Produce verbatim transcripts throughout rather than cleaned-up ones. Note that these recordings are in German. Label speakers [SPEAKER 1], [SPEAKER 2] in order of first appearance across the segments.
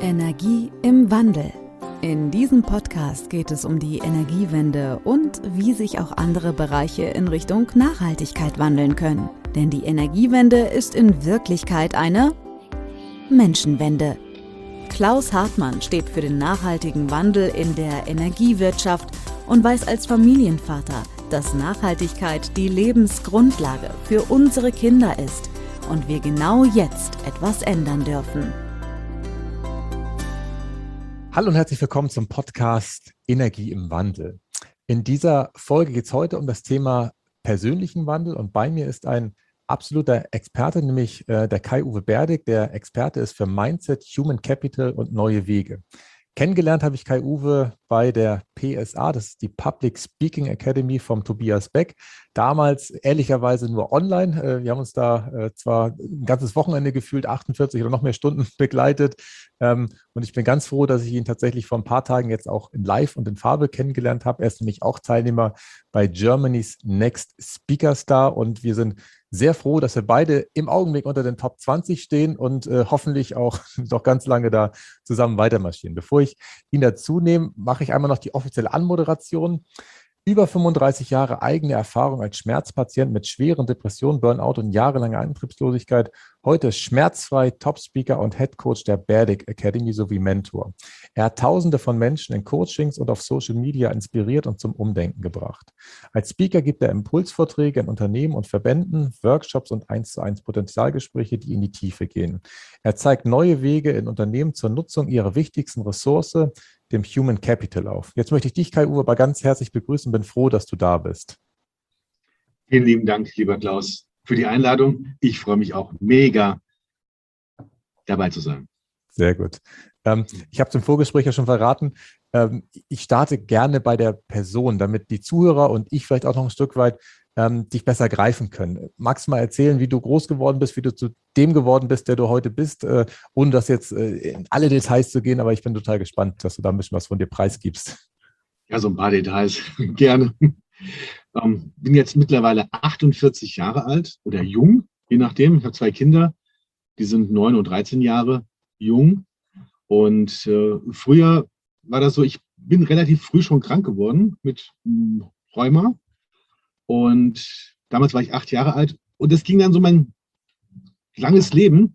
[SPEAKER 1] Energie im Wandel. In diesem Podcast geht es um die Energiewende und wie sich auch andere Bereiche in Richtung Nachhaltigkeit wandeln können. Denn die Energiewende ist in Wirklichkeit eine Menschenwende. Klaus Hartmann steht für den nachhaltigen Wandel in der Energiewirtschaft und weiß als Familienvater, dass Nachhaltigkeit die Lebensgrundlage für unsere Kinder ist und wir genau jetzt etwas ändern dürfen.
[SPEAKER 2] Hallo und herzlich willkommen zum Podcast Energie im Wandel. In dieser Folge geht es heute um das Thema persönlichen Wandel und bei mir ist ein absoluter Experte, nämlich äh, der Kai-Uwe Berdig, der Experte ist für Mindset, Human Capital und neue Wege. Kennengelernt habe ich Kai-Uwe bei der P S A, das ist die Public Speaking Academy vom Tobias Beck. Damals ehrlicherweise nur online. Wir haben uns da zwar ein ganzes Wochenende gefühlt, achtundvierzig oder noch mehr Stunden begleitet. Und ich bin ganz froh, dass ich ihn tatsächlich vor ein paar Tagen jetzt auch in Live und in Farbe kennengelernt habe. Er ist nämlich auch Teilnehmer bei Germany's Next Speaker Star und wir sind sehr froh, dass wir beide im Augenblick unter den Top zwanzig stehen und äh, hoffentlich auch noch ganz lange da zusammen weitermarschieren. Bevor ich ihn dazu nehme, mache ich einmal noch die offizielle Anmoderation. Über fünfunddreißig Jahre eigene Erfahrung als Schmerzpatient mit schweren Depressionen, Burnout und jahrelanger Antriebslosigkeit. Heute schmerzfrei, Top-Speaker und Head-Coach der Berdig Academy sowie Mentor. Er hat Tausende von Menschen in Coachings und auf Social Media inspiriert und zum Umdenken gebracht. Als Speaker gibt er Impulsvorträge in Unternehmen und Verbänden, Workshops und eins zu eins Potenzialgespräche, die in die Tiefe gehen. Er zeigt neue Wege in Unternehmen zur Nutzung ihrer wichtigsten Ressource, dem Human Capital auf. Jetzt möchte ich dich, Kai-Uwe, aber ganz herzlich begrüßen. Bin froh, dass du da bist.
[SPEAKER 3] Vielen lieben Dank, lieber Klaus, für die Einladung. Ich freue mich auch mega, dabei zu sein.
[SPEAKER 2] Sehr gut. Ähm, ich habe es im Vorgespräch ja schon verraten. Ähm, ich starte gerne bei der Person, damit die Zuhörer und ich vielleicht auch noch ein Stück weit ähm, dich besser greifen können. Magst du mal erzählen, wie du groß geworden bist, wie du zu dem geworden bist, der du heute bist, äh, ohne das jetzt äh, in alle Details zu gehen, aber ich bin total gespannt, dass du da ein bisschen was von dir preisgibst.
[SPEAKER 3] Ja, so ein paar Details, gerne. Ähm, bin jetzt mittlerweile achtundvierzig Jahre alt oder jung, je nachdem. Ich habe zwei Kinder, die sind neun und dreizehn Jahre jung. Und äh, früher war das so, ich bin relativ früh schon krank geworden mit ähm, Rheuma. Und damals war ich acht Jahre alt. Und das ging dann so mein langes Leben.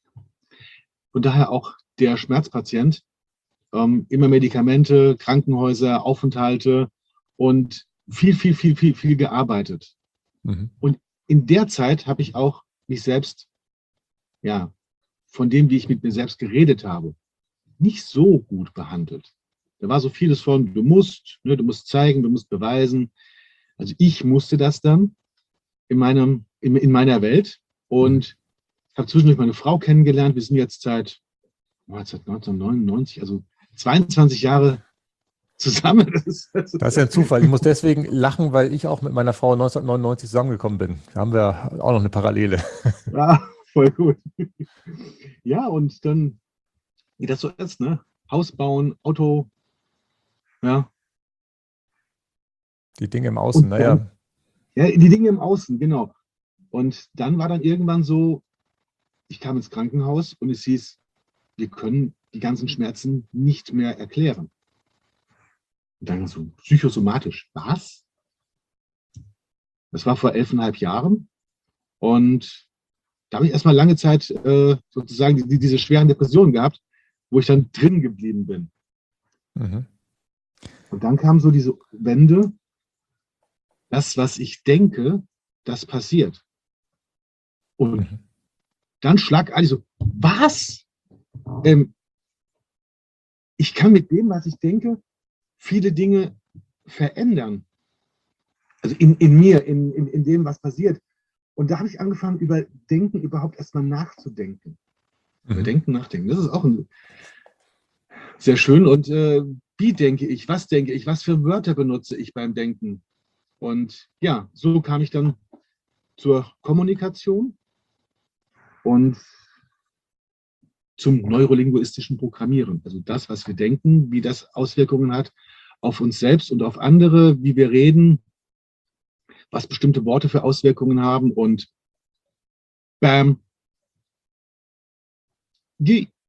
[SPEAKER 3] Und daher auch der Schmerzpatient. Ähm, immer Medikamente, Krankenhäuser, Aufenthalte und viel, viel, viel, viel, viel gearbeitet. Mhm. Und in der Zeit habe ich auch mich selbst, ja, von dem, wie ich mit mir selbst geredet habe, nicht so gut behandelt. Da war so vieles von, du musst, ne, du musst zeigen, du musst beweisen. Also ich musste das dann in, meinem, in, in meiner Welt und habe zwischendurch meine Frau kennengelernt. Wir sind jetzt seit, seit neunzehnhundertneunundneunzig, also zweiundzwanzig Jahre zusammen. Das ist,
[SPEAKER 2] das ist ja ein Zufall. Ich muss deswegen lachen, weil ich auch mit meiner Frau neunzehnhundertneunundneunzig zusammengekommen bin. Da haben wir auch noch eine Parallele.
[SPEAKER 3] Ja, voll gut. Ja, und dann, wie das so ist, ne? Haus bauen, Auto, ja.
[SPEAKER 2] Die Dinge im Außen,
[SPEAKER 3] dann,
[SPEAKER 2] naja.
[SPEAKER 3] Ja, die Dinge im Außen, genau. Und dann war dann irgendwann so, ich kam ins Krankenhaus und es hieß, wir können die ganzen Schmerzen nicht mehr erklären. Und dann so psychosomatisch. Was? Das war vor elfeinhalb Jahren. Und da habe ich erstmal lange Zeit äh, sozusagen die, diese schweren Depressionen gehabt, wo ich dann drin geblieben bin. Mhm. Und dann kam so diese Wende, das, was ich denke, das passiert. Und mhm. dann schlagartig so, was? Ähm, ich kann mit dem, was ich denke, viele Dinge verändern. Also in, in mir, in, in, in dem, was passiert. Und da habe ich angefangen, über Denken überhaupt erstmal nachzudenken. Mhm. Über Denken, Nachdenken. Das ist auch ein, sehr schön. Und äh, wie denke ich? Was denke ich? Was für Wörter benutze ich beim Denken? Und ja, so kam ich dann zur Kommunikation und zum neurolinguistischen Programmieren. Also das, was wir denken, wie das Auswirkungen hat auf uns selbst und auf andere, wie wir reden, was bestimmte Worte für Auswirkungen haben und bam, die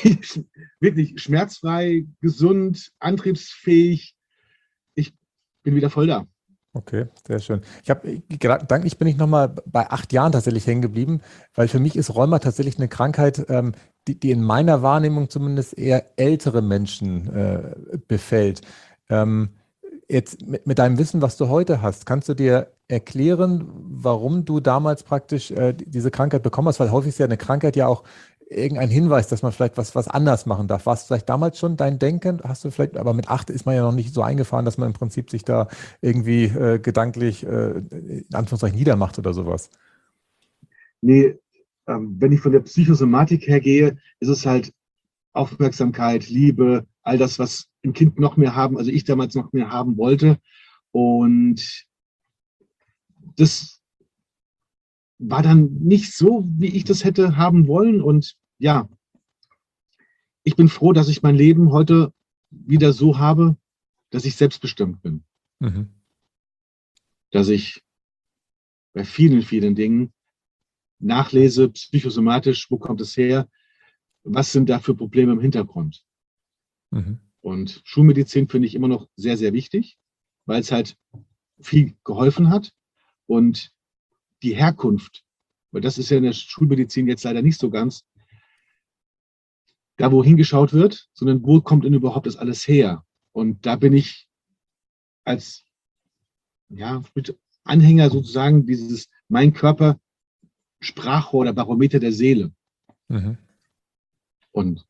[SPEAKER 3] wirklich schmerzfrei, gesund, antriebsfähig. Ich bin wieder voll da.
[SPEAKER 2] Okay, sehr schön. Ich habe gedanklich bin ich nochmal bei acht Jahren tatsächlich hängen geblieben, weil für mich ist Rheuma tatsächlich eine Krankheit, ähm, die, die in meiner Wahrnehmung zumindest eher ältere Menschen äh, befällt. Ähm, jetzt mit, mit deinem Wissen, was du heute hast, kannst du dir erklären, warum du damals praktisch äh, diese Krankheit bekommen hast? Weil häufig ist ja eine Krankheit ja auch irgendein Hinweis, dass man vielleicht was, was anders machen darf. War es vielleicht damals schon dein Denken? Hast du vielleicht, aber mit acht ist man ja noch nicht so eingefahren, dass man im Prinzip sich da irgendwie äh, gedanklich äh, in Anführungszeichen niedermacht oder sowas.
[SPEAKER 3] Nee, ähm, wenn ich von der Psychosomatik her gehe, ist es halt Aufmerksamkeit, Liebe, all das, was ein Kind noch mehr haben, also ich damals noch mehr haben wollte. Und das war dann nicht so, wie ich das hätte haben wollen. Und ja, ich bin froh, dass ich mein Leben heute wieder so habe, dass ich selbstbestimmt bin.
[SPEAKER 2] Mhm.
[SPEAKER 3] Dass ich bei vielen, vielen Dingen nachlese, psychosomatisch, wo kommt es her, was sind da für Probleme im Hintergrund.
[SPEAKER 2] Mhm.
[SPEAKER 3] Und Schulmedizin finde ich immer noch sehr, sehr wichtig, weil es halt viel geholfen hat. Und die Herkunft, weil das ist ja in der Schulmedizin jetzt leider nicht so ganz, da wo hingeschaut wird, sondern wo kommt denn überhaupt das alles her? Und da bin ich als ja, mit Anhänger sozusagen dieses mein Körper Sprachrohr oder Barometer der Seele.
[SPEAKER 2] Mhm.
[SPEAKER 3] Und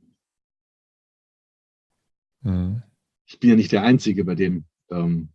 [SPEAKER 2] Mhm.
[SPEAKER 3] ich bin ja nicht der Einzige, bei dem ähm,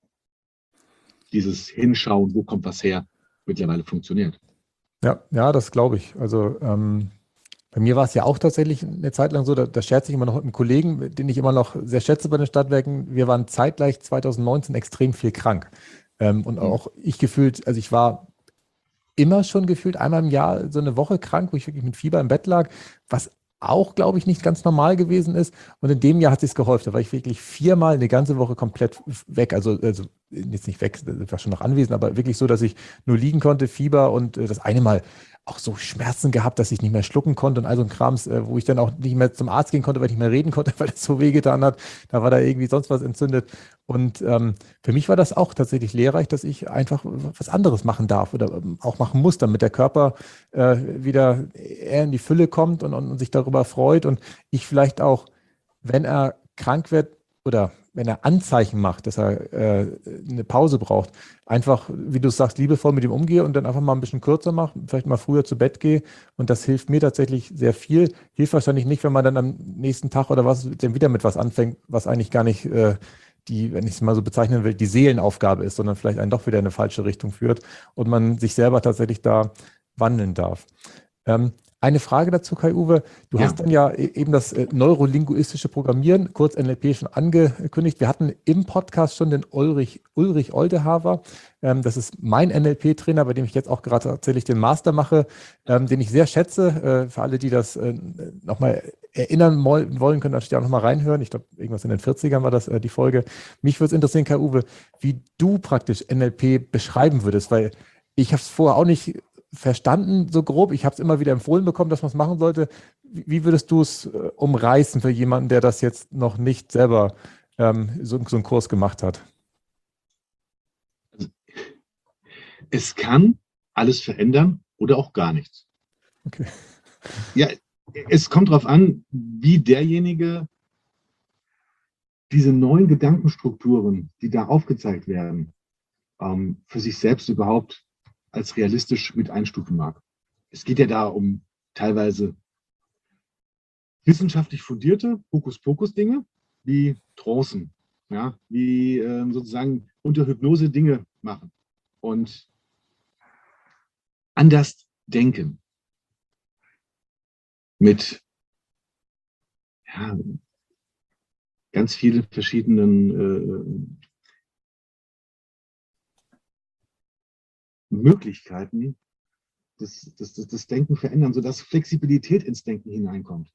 [SPEAKER 3] dieses Hinschauen, wo kommt was her, mittlerweile funktioniert.
[SPEAKER 2] Ja, ja, das glaube ich. Also ähm, bei mir war es ja auch tatsächlich eine Zeit lang so, da, da scherze ich immer noch mit einem Kollegen, den ich immer noch sehr schätze bei den Stadtwerken. Wir waren zeitgleich zwanzig neunzehn extrem viel krank. Ähm, und auch ich gefühlt, also ich war immer schon gefühlt einmal im Jahr so eine Woche krank, wo ich wirklich mit Fieber im Bett lag, was auch, glaube ich, nicht ganz normal gewesen ist. Und in dem Jahr hat es sich gehäuft. Da war ich wirklich viermal eine ganze Woche komplett weg. Also, also jetzt nicht weg, ich war schon noch anwesend, aber wirklich so, dass ich nur liegen konnte, Fieber und äh, das eine Mal auch so Schmerzen gehabt, dass ich nicht mehr schlucken konnte und all so ein Krams, äh, wo ich dann auch nicht mehr zum Arzt gehen konnte, weil ich nicht mehr reden konnte, weil es so wehgetan hat. Da war da irgendwie sonst was entzündet. Und ähm, für mich war das auch tatsächlich lehrreich, dass ich einfach was anderes machen darf oder ähm, auch machen muss, damit der Körper äh, wieder eher in die Fülle kommt und, und, und sich darüber freut und ich vielleicht auch, wenn er krank wird oder wenn er Anzeichen macht, dass er äh, eine Pause braucht, einfach, wie du sagst, liebevoll mit ihm umgehe und dann einfach mal ein bisschen kürzer mache, vielleicht mal früher zu Bett gehe und das hilft mir tatsächlich sehr viel. Hilft wahrscheinlich nicht, wenn man dann am nächsten Tag oder was dann wieder mit was anfängt, was eigentlich gar nicht äh, die, wenn ich es mal so bezeichnen will, die Seelenaufgabe ist, sondern vielleicht einen doch wieder in eine falsche Richtung führt und man sich selber tatsächlich da wandeln darf. Ähm, eine Frage dazu, Kai-Uwe. Du
[SPEAKER 3] Ja,
[SPEAKER 2] hast dann ja e- eben das äh, neurolinguistische Programmieren, kurz N L P, schon angekündigt. Wir hatten im Podcast schon den Ulrich, Ulrich Oldehaver. Ähm, das ist mein N L P-Trainer, bei dem ich jetzt auch gerade tatsächlich den Master mache, ähm, den ich sehr schätze. Äh, für alle, die das äh, nochmal erinnern wollen, können natürlich auch nochmal reinhören. Ich glaube, irgendwas in den vierzigern war das äh, die Folge. Mich würde es interessieren, Kai-Uwe, wie du praktisch N L P beschreiben würdest, weil ich habe es vorher auch nicht verstanden, so grob. Ich habe es immer wieder empfohlen bekommen, dass man es machen sollte. Wie, wie würdest du es äh, umreißen für jemanden, der das jetzt noch nicht selber ähm, so, so einen Kurs gemacht hat?
[SPEAKER 3] es kann alles verändern oder auch gar nichts.
[SPEAKER 2] Okay.
[SPEAKER 3] Ja, es kommt darauf an, wie derjenige diese neuen Gedankenstrukturen, die da aufgezeigt werden, ähm, für sich selbst überhaupt als realistisch mit einstufen mag. Es geht ja da um teilweise wissenschaftlich fundierte Hokuspokus-Dinge, wie Trancen, ja, wie ähm, sozusagen unter Hypnose Dinge machen und anders denken mit ja, ganz vielen verschiedenen äh, Möglichkeiten, das, das, das, das Denken verändern, sodass Flexibilität ins Denken hineinkommt.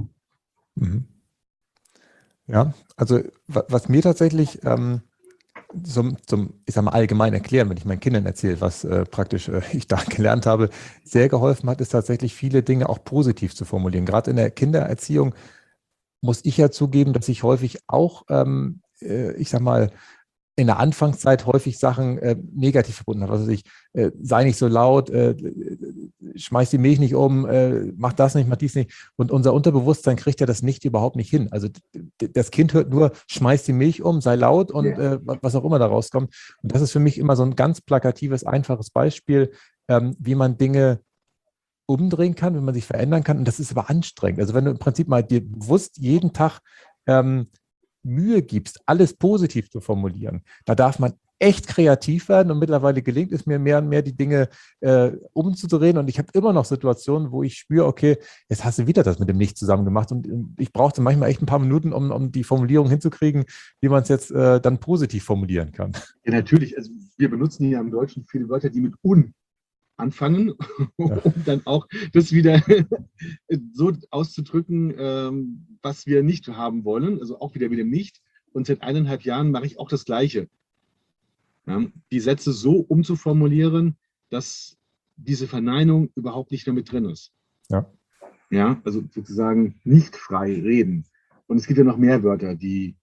[SPEAKER 2] Mhm. Ja, also wa- was mir tatsächlich ähm, zum, zum, ich sag mal, allgemein erklären, wenn ich meinen Kindern erzähle, was äh, praktisch äh, ich da gelernt habe, sehr geholfen hat, ist tatsächlich viele Dinge auch positiv zu formulieren. Gerade in der Kindererziehung muss ich ja zugeben, dass ich häufig auch, ähm, äh, ich sag mal, in der Anfangszeit häufig Sachen äh, negativ verbunden habe. Also ich, äh, sei nicht so laut, äh, schmeiß die Milch nicht um, äh, mach das nicht, mach dies nicht. Und unser Unterbewusstsein kriegt ja das nicht überhaupt nicht hin. Also das Kind hört nur, schmeiß die Milch um, sei laut und
[SPEAKER 3] Ja.
[SPEAKER 2] äh, was auch immer da rauskommt. Und das ist für mich immer so ein ganz plakatives, einfaches Beispiel, ähm, wie man Dinge umdrehen kann, wie man sich verändern kann. Und das ist aber anstrengend. Also wenn du im Prinzip mal dir bewusst jeden Tag ähm, Mühe gibst, alles positiv zu formulieren, da darf man echt kreativ werden und mittlerweile gelingt es mir mehr und mehr, die Dinge äh, umzudrehen und ich habe immer noch Situationen, wo ich spüre, okay, jetzt hast du wieder das mit dem Nicht zusammen gemacht und ich brauchte manchmal echt ein paar Minuten, um, um die Formulierung hinzukriegen, wie man es jetzt äh, dann positiv formulieren kann.
[SPEAKER 3] Ja, natürlich. Also wir benutzen hier im Deutschen viele Wörter, die mit un anfangen,
[SPEAKER 2] Ja.
[SPEAKER 3] um dann auch das wieder so auszudrücken, ähm, was wir nicht haben wollen, also auch wieder mit dem Nicht. Und seit eineinhalb Jahren mache ich auch das Gleiche. Ja, die Sätze so umzuformulieren, dass diese Verneinung überhaupt nicht mehr mit drin ist.
[SPEAKER 2] Ja.
[SPEAKER 3] Ja, also sozusagen nicht frei reden. Und es gibt ja noch mehr Wörter, die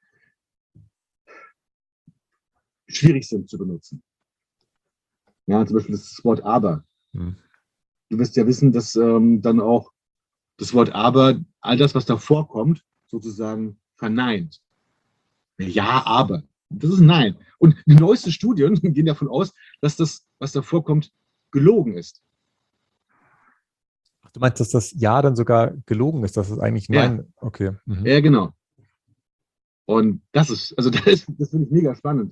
[SPEAKER 3] schwierig sind zu benutzen. Ja, zum Beispiel das Wort aber.
[SPEAKER 2] Hm.
[SPEAKER 3] Du wirst ja wissen, dass ähm, dann auch das Wort aber, all das, was davor kommt, sozusagen verneint. Ja, aber. Das ist Nein. Und die neuesten Studien gehen davon aus, dass das, was davor kommt, gelogen ist.
[SPEAKER 2] Du meinst, dass das Ja dann sogar gelogen ist, dass es eigentlich Nein,
[SPEAKER 3] Ja.
[SPEAKER 2] Okay. Mhm.
[SPEAKER 3] Ja, genau. Und das ist, also das, ist, das finde ich mega spannend.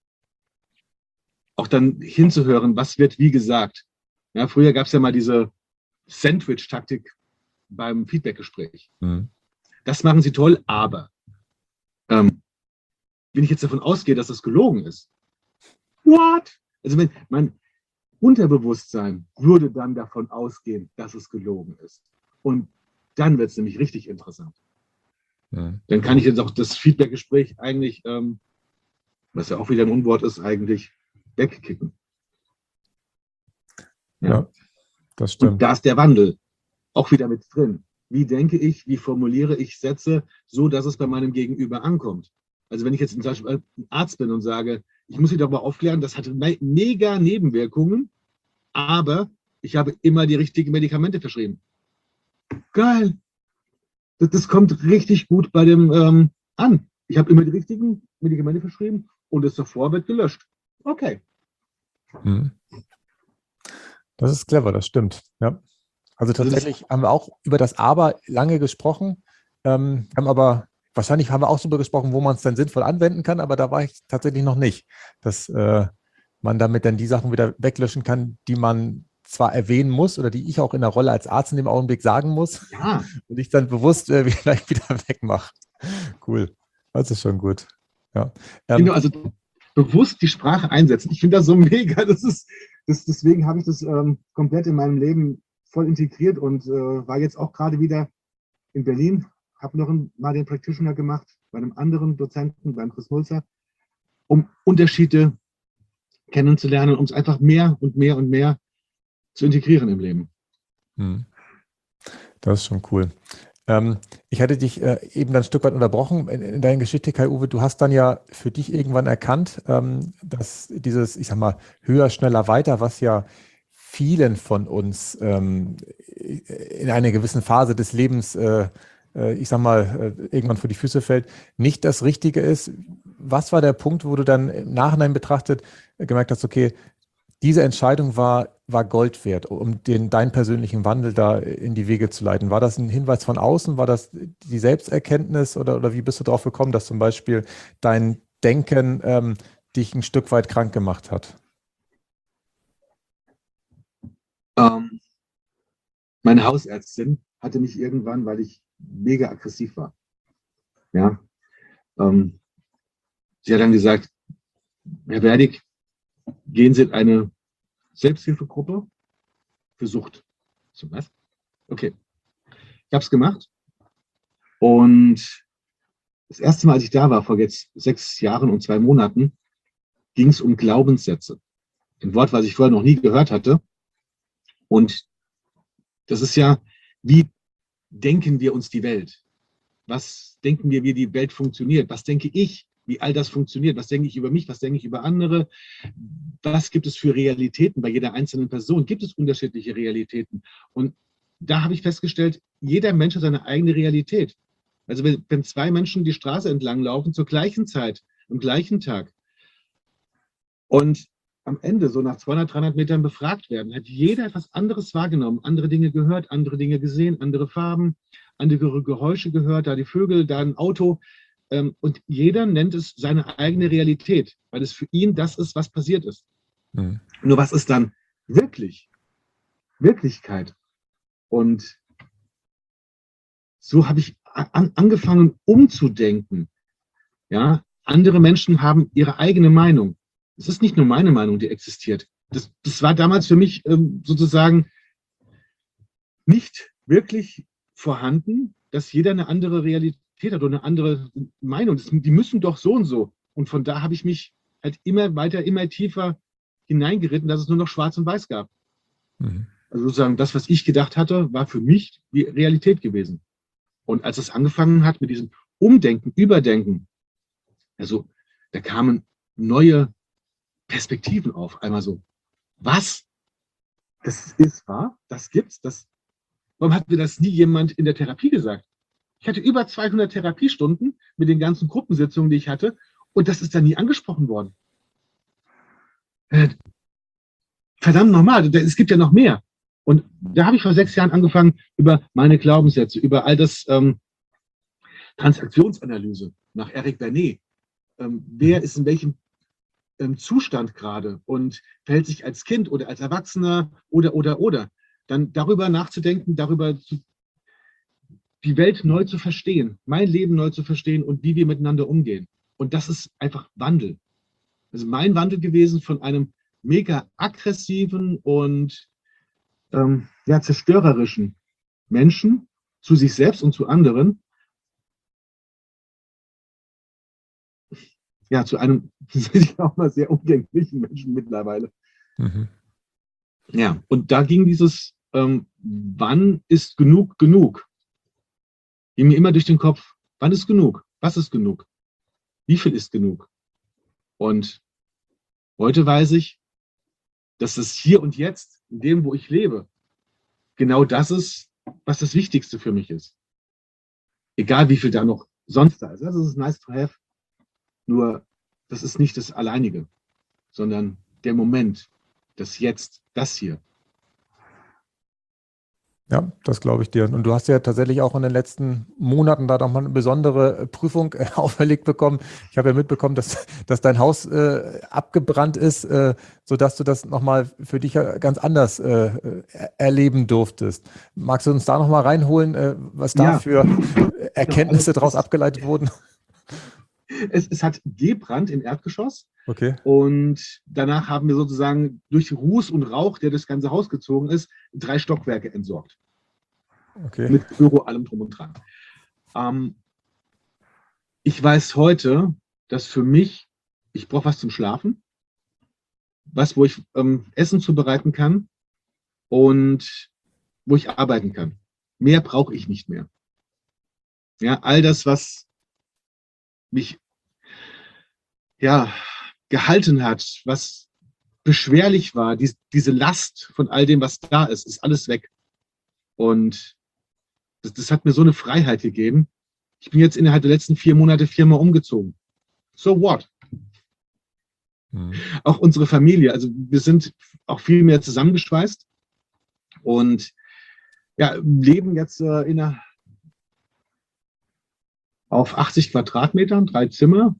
[SPEAKER 3] Auch dann hinzuhören, was wird wie gesagt. Ja, früher gab es ja mal diese Sandwich-Taktik beim Feedbackgespräch.
[SPEAKER 2] Mhm.
[SPEAKER 3] Das machen sie toll, aber ähm, wenn ich jetzt davon ausgehe, dass das gelogen ist, what? Also wenn mein Unterbewusstsein würde dann davon ausgehen, dass es gelogen ist. Und dann wird es nämlich richtig interessant.
[SPEAKER 2] Mhm.
[SPEAKER 3] Dann kann ich jetzt auch das Feedbackgespräch eigentlich, ähm, was ja auch wieder ein Unwort ist, eigentlich wegkicken.
[SPEAKER 2] Ja,
[SPEAKER 3] Ja,
[SPEAKER 2] das stimmt.
[SPEAKER 3] und da ist der Wandel auch wieder mit drin. Wie denke ich, wie formuliere ich Sätze, so dass es bei meinem Gegenüber ankommt? Also wenn ich jetzt zum Beispiel ein Arzt bin und sage, ich muss Sie darüber aufklären, das hat mega Nebenwirkungen, aber ich habe immer die richtigen Medikamente verschrieben. Geil. Das, das kommt richtig gut bei dem ähm, an. Ich habe immer die richtigen Medikamente verschrieben und das davor wird gelöscht. Okay.
[SPEAKER 2] Mhm. Das ist clever, das stimmt. Ja. Also tatsächlich haben wir auch über das Aber lange gesprochen, ähm, haben aber wahrscheinlich haben wir auch darüber gesprochen, wo man es dann sinnvoll anwenden kann, aber da war ich tatsächlich noch nicht, dass äh, man damit dann die Sachen wieder weglöschen kann, die man zwar erwähnen muss oder die ich auch in der Rolle als Arzt in dem Augenblick sagen muss
[SPEAKER 3] Ja.
[SPEAKER 2] und ich dann bewusst äh, vielleicht wieder wegmache. Cool, das ist schon gut. Ja. Ähm,
[SPEAKER 3] Genau, also bewusst die Sprache einsetzen. Ich finde das so mega. Das ist, das, deswegen habe ich das ähm, komplett in meinem Leben voll integriert und äh, war jetzt auch gerade wieder in Berlin, habe noch ein, mal den Practitioner gemacht bei einem anderen Dozenten, beim Chris Mulzer, um Unterschiede kennenzulernen, um es einfach mehr und mehr und mehr zu integrieren im Leben.
[SPEAKER 2] Das ist schon cool. Ähm, ich hatte dich äh, eben dann ein Stück weit unterbrochen in, in deiner Geschichte, Kai-Uwe. Du hast dann ja für dich irgendwann erkannt, ähm, dass dieses, ich sag mal, höher, schneller, weiter, was ja vielen von uns ähm, in einer gewissen Phase des Lebens, äh, äh, ich sag mal, äh, irgendwann vor die Füße fällt, nicht das Richtige ist. Was war der Punkt, wo du dann im Nachhinein betrachtet äh, gemerkt hast, okay, diese Entscheidung war, war Gold wert, um den, deinen persönlichen Wandel da in die Wege zu leiten. War das ein Hinweis von außen? War das die Selbsterkenntnis oder, oder wie bist du darauf gekommen, dass zum Beispiel dein Denken ähm, dich ein Stück weit krank gemacht hat?
[SPEAKER 3] Ähm, meine Hausärztin hatte mich irgendwann, weil ich mega aggressiv war. Ja. Ähm, sie hat dann gesagt, Herr Werdig, gehen Sie in eine Selbsthilfegruppe für Sucht. So, was? Okay. Ich habe es gemacht. Und das erste Mal, als ich da war, vor jetzt sechs Jahren und zwei Monaten, ging es um Glaubenssätze. Ein Wort, was ich vorher noch nie gehört hatte. Und das ist ja, wie denken wir uns die Welt? Was denken wir, wie die Welt funktioniert? Was denke ich, wie all das funktioniert? Was denke ich über mich? Was denke ich über andere? Was gibt es für Realitäten bei jeder einzelnen Person? Gibt es unterschiedliche Realitäten? Und da habe ich festgestellt, jeder Mensch hat seine eigene Realität. Also wenn, wenn zwei Menschen die Straße entlang laufen, zur gleichen Zeit, am gleichen Tag, und am Ende, so nach zweihundert, dreihundert Metern befragt werden, hat jeder etwas anderes wahrgenommen, andere Dinge gehört, andere Dinge gesehen, andere Farben, andere Geräusche gehört, da die Vögel, da ein Auto. Und jeder nennt es seine eigene Realität, weil es für ihn das ist, was passiert ist. Mhm. Nur was ist dann wirklich Wirklichkeit? Und so habe ich an, angefangen umzudenken. Ja, andere Menschen haben ihre eigene Meinung. Es ist nicht nur meine Meinung, die existiert. Das, das war damals für mich ähm, sozusagen nicht wirklich vorhanden, dass jeder eine andere Realität hat oder eine andere Meinung. Das, die müssen doch so und so. Und von da habe ich mich halt immer weiter, immer tiefer hineingeritten, dass es nur noch Schwarz und Weiß gab. Mhm. Also sozusagen das, was ich gedacht hatte, war für mich die Realität gewesen. Und als es angefangen hat mit diesem Umdenken, Überdenken, also da kamen neue Perspektiven auf. Einmal so, was? Das ist wahr? Das gibt's? Das, warum hat mir das nie jemand in der Therapie gesagt? Ich hatte über zweihundert Therapiestunden mit den ganzen Gruppensitzungen, die ich hatte, und das ist dann nie angesprochen worden. Äh, verdammt nochmal, es gibt ja noch mehr. Und da habe ich vor sechs Jahren angefangen, über meine Glaubenssätze, über all das ähm, Transaktionsanalyse nach Eric Bernet. Ähm, wer ist in welchem ähm, Zustand gerade und verhält sich als Kind oder als Erwachsener oder, oder, oder. Dann darüber nachzudenken, darüber zu, die Welt neu zu verstehen, mein Leben neu zu verstehen und wie wir miteinander umgehen. Und das ist einfach Wandel. Also mein Wandel gewesen von einem mega aggressiven und ähm, ja, zerstörerischen Menschen zu sich selbst und zu anderen, ja, zu einem, ich auch mal sehr umgänglichen Menschen mittlerweile. Mhm. Ja, und da ging dieses, ähm, wann ist genug genug? Ging mir immer durch den Kopf, wann ist genug? Was ist genug? Wie viel ist genug? Und heute weiß ich, dass das hier und jetzt, in dem, wo ich lebe, genau das ist, was das Wichtigste für mich ist. Egal, wie viel da noch sonst da ist. Das ist nice to have. Nur, das ist nicht das Alleinige, sondern der Moment, das Jetzt, das hier.
[SPEAKER 2] Ja, das glaube ich dir. Und du hast ja tatsächlich auch in den letzten Monaten da nochmal eine besondere Prüfung äh, auferlegt bekommen. Ich habe ja mitbekommen, dass, dass dein Haus äh, abgebrannt ist, äh, sodass du das nochmal für dich ja ganz anders äh, erleben durftest. Magst du uns da nochmal reinholen, äh, was da ja. für Erkenntnisse also, daraus abgeleitet wurden?
[SPEAKER 3] Es, es hat gebrannt im Erdgeschoss.
[SPEAKER 2] Okay.
[SPEAKER 3] Und danach haben wir sozusagen durch Ruß und Rauch, der das ganze Haus gezogen ist, drei Stockwerke entsorgt.
[SPEAKER 2] Okay.
[SPEAKER 3] Mit Büro, allem drum und dran. Ähm, ich weiß heute, dass für mich, ich brauche was zum Schlafen, was, wo ich ähm, Essen zubereiten kann und wo ich arbeiten kann. Mehr brauche ich nicht mehr. Ja, all das, was mich ja, gehalten hat, was beschwerlich war, die, diese Last von all dem, was da ist, ist alles weg. Und das, das hat mir so eine Freiheit gegeben. Ich bin jetzt innerhalb der letzten vier Monate viermal umgezogen. So what? Mhm. Auch unsere Familie, also wir sind auch viel mehr zusammengeschweißt und ja, leben jetzt äh, in einer, auf achtzig Quadratmetern, drei Zimmer.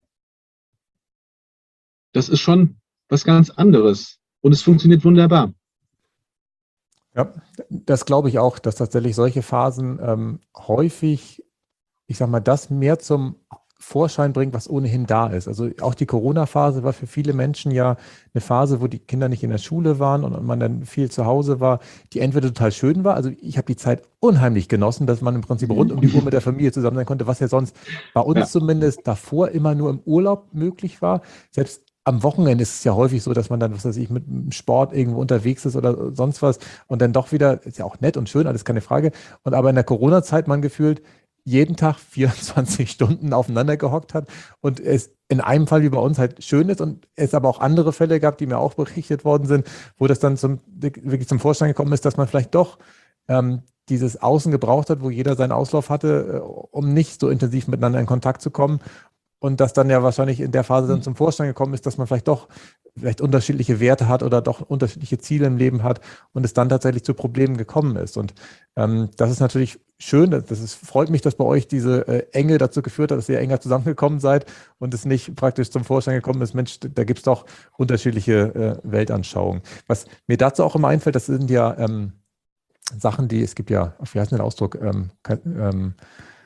[SPEAKER 3] Das ist schon was ganz anderes und es funktioniert wunderbar.
[SPEAKER 2] Ja, das glaube ich auch, dass tatsächlich solche Phasen ähm, häufig, ich sag mal, das mehr zum Vorschein bringt, was ohnehin da ist. Also auch die Corona-Phase war für viele Menschen ja eine Phase, wo die Kinder nicht in der Schule waren und man dann viel zu Hause war, die entweder total schön war, also ich habe die Zeit unheimlich genossen, dass man im Prinzip rund um die Uhr mit der Familie zusammen sein konnte, was ja sonst bei uns ja. zumindest davor immer nur im Urlaub möglich war. Selbst am Wochenende ist es ja häufig so, dass man dann, was weiß ich, mit dem Sport irgendwo unterwegs ist oder sonst was und dann doch wieder, ist ja auch nett und schön, alles keine Frage. Und aber in der Corona-Zeit man gefühlt jeden Tag vierundzwanzig Stunden aufeinander gehockt hat und es in einem Fall wie bei uns halt schön ist und es aber auch andere Fälle gab, die mir auch berichtet worden sind, wo das dann zum, wirklich zum Vorschein gekommen ist, dass man vielleicht doch ähm, dieses Außen gebraucht hat, wo jeder seinen Auslauf hatte, äh, um nicht so intensiv miteinander in Kontakt zu kommen. Und das dann ja wahrscheinlich in der Phase dann zum Vorschein gekommen ist, dass man vielleicht doch vielleicht unterschiedliche Werte hat oder doch unterschiedliche Ziele im Leben hat und es dann tatsächlich zu Problemen gekommen ist. Und ähm, das ist natürlich schön, das ist, freut mich, dass bei euch diese äh, Enge dazu geführt hat, dass ihr enger zusammengekommen seid und es nicht praktisch zum Vorschein gekommen ist, Mensch, da gibt es doch unterschiedliche äh, Weltanschauungen. Was mir dazu auch immer einfällt, das sind ja ähm, Sachen, die, es gibt ja, wie heißt denn der Ausdruck, ähm, ähm,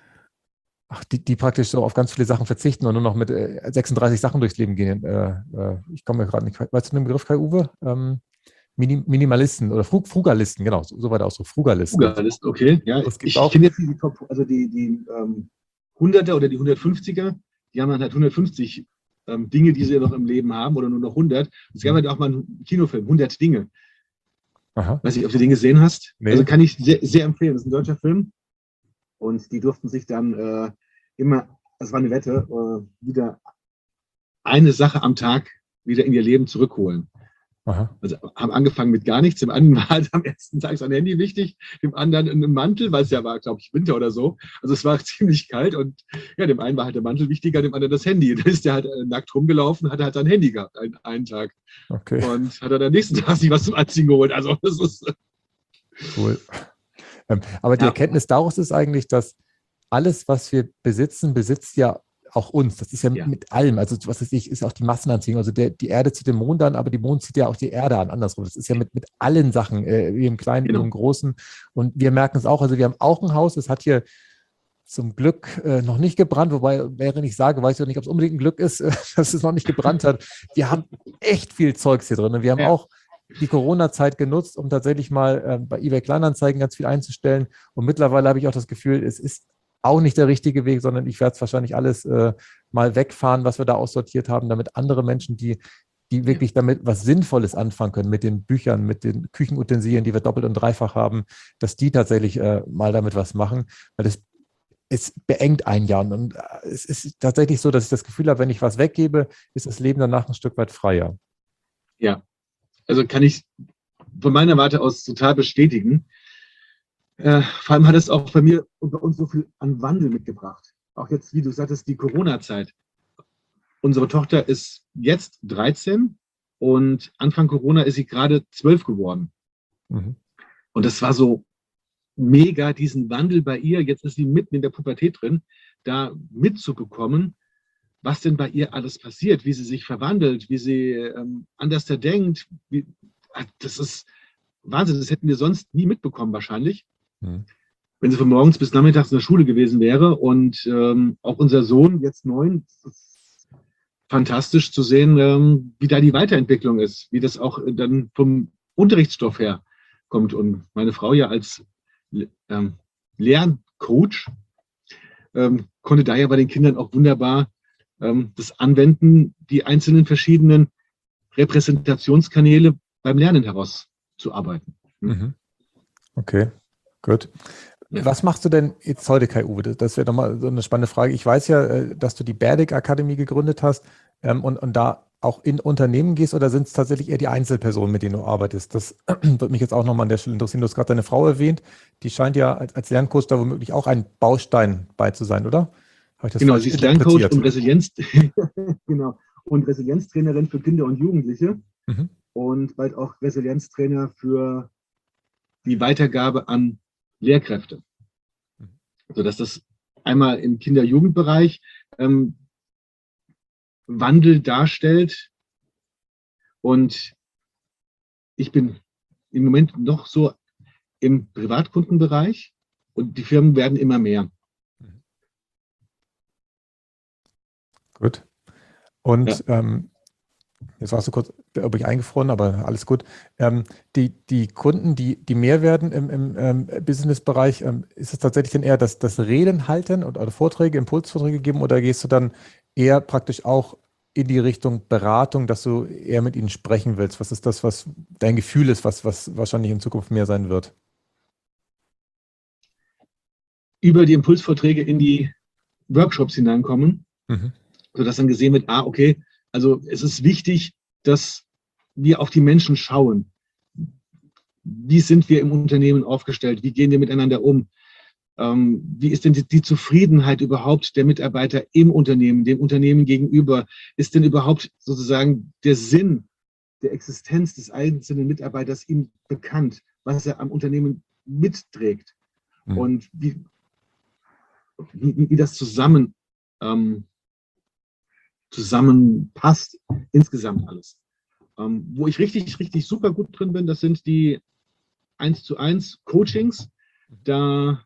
[SPEAKER 2] Ach, die, die praktisch so auf ganz viele Sachen verzichten und nur noch mit äh, sechsunddreißig Sachen durchs Leben gehen. Äh, äh, ich komme mir gerade nicht, weißt du den Begriff, Kai-Uwe? Ähm, Minim, Minimalisten oder Frug, Frugalisten, genau, so, so war der Ausdruck, Frugalisten.
[SPEAKER 3] Frugalisten, okay. Ja,
[SPEAKER 2] das
[SPEAKER 3] ich
[SPEAKER 2] auch.
[SPEAKER 3] finde jetzt die, also die, die ähm, hunderter oder die hundertfünfziger, die haben dann halt hundertfünfzig ähm, Dinge, die sie noch im Leben haben oder nur noch hundert. Es gab halt auch mal einen Kinofilm, hundert Dinge.
[SPEAKER 2] Aha.
[SPEAKER 3] Weiß nicht, ob du den gesehen hast.
[SPEAKER 2] Nee.
[SPEAKER 3] Also kann ich sehr, sehr empfehlen. Das ist ein deutscher Film. Und die durften sich dann äh, immer, das war eine Wette, äh, wieder eine Sache am Tag wieder in ihr Leben zurückholen.
[SPEAKER 2] Aha.
[SPEAKER 3] Also haben angefangen mit gar nichts. Dem einen war halt am ersten Tag sein Handy wichtig, dem anderen einen Mantel, weil es ja war, glaube ich, Winter oder so. Also es war ziemlich kalt und ja, dem einen war halt der Mantel wichtiger, dem anderen das Handy. Da ist der halt äh, nackt rumgelaufen, hat halt sein Handy gehabt, einen, einen Tag.
[SPEAKER 2] Okay.
[SPEAKER 3] Und hat er am nächsten Tag sich was zum Anziehen geholt. Also das ist...
[SPEAKER 2] Cool. Aber die
[SPEAKER 3] Ja.
[SPEAKER 2] Erkenntnis daraus ist eigentlich, dass alles, was wir besitzen, besitzt ja auch uns. Das ist ja,
[SPEAKER 3] Ja.
[SPEAKER 2] mit allem. Also was weiß ich, ist auch die Massenanziehung. Also der, die Erde zieht den Mond an, aber die Mond zieht ja auch die Erde an. Andersrum. Das ist ja mit, mit allen Sachen, äh, wie im Kleinen,
[SPEAKER 3] Genau.
[SPEAKER 2] wie im Großen. Und wir merken es auch. Also wir haben auch ein Haus. Es hat hier zum Glück äh, noch nicht gebrannt. Wobei, während ich sage, weiß ich nicht, ob es unbedingt ein Glück ist, äh, dass es noch nicht gebrannt hat. Wir haben echt viel Zeugs hier drin. Und wir haben
[SPEAKER 3] Ja.
[SPEAKER 2] auch die Corona-Zeit genutzt, um tatsächlich mal äh, bei eBay Kleinanzeigen ganz viel einzustellen. Und mittlerweile habe ich auch das Gefühl, es ist auch nicht der richtige Weg, sondern ich werde es wahrscheinlich alles äh, mal wegfahren, was wir da aussortiert haben, damit andere Menschen, die, die wirklich damit was Sinnvolles anfangen können, mit den Büchern, mit den Küchenutensilien, die wir doppelt und dreifach haben, dass die tatsächlich äh, mal damit was machen. Weil das es beengt ein Jahr. Und äh, es ist tatsächlich so, dass ich das Gefühl habe, wenn ich was weggebe, ist das Leben danach ein Stück weit freier.
[SPEAKER 3] Ja, also kann ich von meiner Warte aus total bestätigen. Äh, vor allem hat es auch bei mir und bei uns so viel an Wandel mitgebracht. Auch jetzt, wie du sagtest, die Corona-Zeit. Unsere Tochter ist jetzt dreizehn und Anfang Corona ist sie gerade zwölf geworden.
[SPEAKER 2] Mhm.
[SPEAKER 3] Und das war so mega, diesen Wandel bei ihr, jetzt ist sie mitten in der Pubertät drin, da mitzubekommen, was denn bei ihr alles passiert, wie sie sich verwandelt, wie sie ähm, anders da denkt. Wie, das ist Wahnsinn, das hätten wir sonst nie mitbekommen wahrscheinlich,
[SPEAKER 2] mhm. wenn
[SPEAKER 3] sie von morgens bis nachmittags in der Schule gewesen wäre. Und ähm, auch unser Sohn, jetzt neun, ist fantastisch zu sehen, ähm, wie da die Weiterentwicklung ist, wie das auch dann vom Unterrichtsstoff her kommt. Und meine Frau ja als ähm, Lerncoach ähm, konnte da ja bei den Kindern auch wunderbar ähm, das anwenden, die einzelnen verschiedenen Repräsentationskanäle beim Lernen herauszuarbeiten.
[SPEAKER 2] Mhm. Okay, gut. Ja. Was machst du denn jetzt heute, Kai-Uwe? Das wäre nochmal so eine spannende Frage. Ich weiß ja, dass du die Berdic Akademie gegründet hast ähm, und, und da auch in Unternehmen gehst, oder sind es tatsächlich eher die Einzelpersonen, mit denen du arbeitest? Das würde mich jetzt auch nochmal an der Stelle interessieren. Du hast gerade deine Frau erwähnt. Die scheint ja als, als Lerncoach da womöglich auch ein Baustein bei zu sein, oder? Habe ich das
[SPEAKER 3] genau, sie ist Lerncoach und Resilienz, genau, und Resilienztrainerin für Kinder und Jugendliche mhm. und bald auch Resilienztrainer für die Weitergabe an Lehrkräfte. Mhm. Sodass das einmal im Kinder-Jugendbereich ähm, Wandel darstellt. Und ich bin im Moment noch so im Privatkundenbereich und die Firmen werden immer mehr.
[SPEAKER 2] Gut. Und ja. ähm, jetzt warst du kurz, ob ich eingefroren, aber alles gut. Ähm, die, die Kunden, die, die mehr werden im, im ähm, Business-Bereich, ähm, ist es tatsächlich dann eher das, das Reden halten oder, oder Vorträge, Impulsvorträge geben, oder gehst du dann eher praktisch auch in die Richtung Beratung, dass du eher mit ihnen sprechen willst? Was ist das, was dein Gefühl ist, was, was wahrscheinlich in Zukunft mehr sein wird?
[SPEAKER 3] Über die Impulsvorträge in die Workshops hineinkommen, mhm. sodass dann gesehen wird, ah, okay, also es ist wichtig, dass wir auf die Menschen schauen. Wie sind wir im Unternehmen aufgestellt? Wie gehen wir miteinander um? Ähm, wie ist denn die, die Zufriedenheit überhaupt der Mitarbeiter im Unternehmen, dem Unternehmen gegenüber? Ist denn überhaupt sozusagen der Sinn der Existenz des einzelnen Mitarbeiters ihm bekannt, was er am Unternehmen mitträgt? Mhm. Und wie, wie, wie das zusammen, ähm, zusammenpasst, insgesamt alles. Ähm, wo ich richtig, richtig super gut drin bin, das sind die eins zu eins Coachings. Da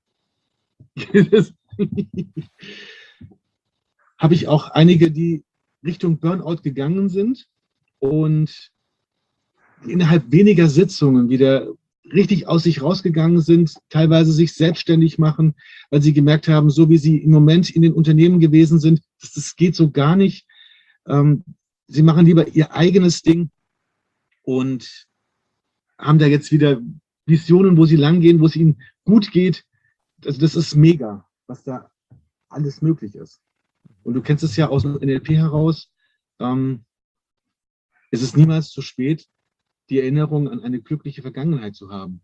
[SPEAKER 3] habe ich auch einige, die Richtung Burnout gegangen sind und innerhalb weniger Sitzungen wieder richtig aus sich rausgegangen sind, teilweise sich selbstständig machen, weil sie gemerkt haben, so wie sie im Moment in den Unternehmen gewesen sind, das, das geht so gar nicht. Ähm, sie machen lieber ihr eigenes Ding und haben da jetzt wieder Visionen, wo sie langgehen, wo es ihnen gut geht. Also das ist mega, was da alles möglich ist. Und du kennst es ja aus dem N L P heraus. Ähm, es ist niemals zu spät, die Erinnerung an eine glückliche Vergangenheit zu haben.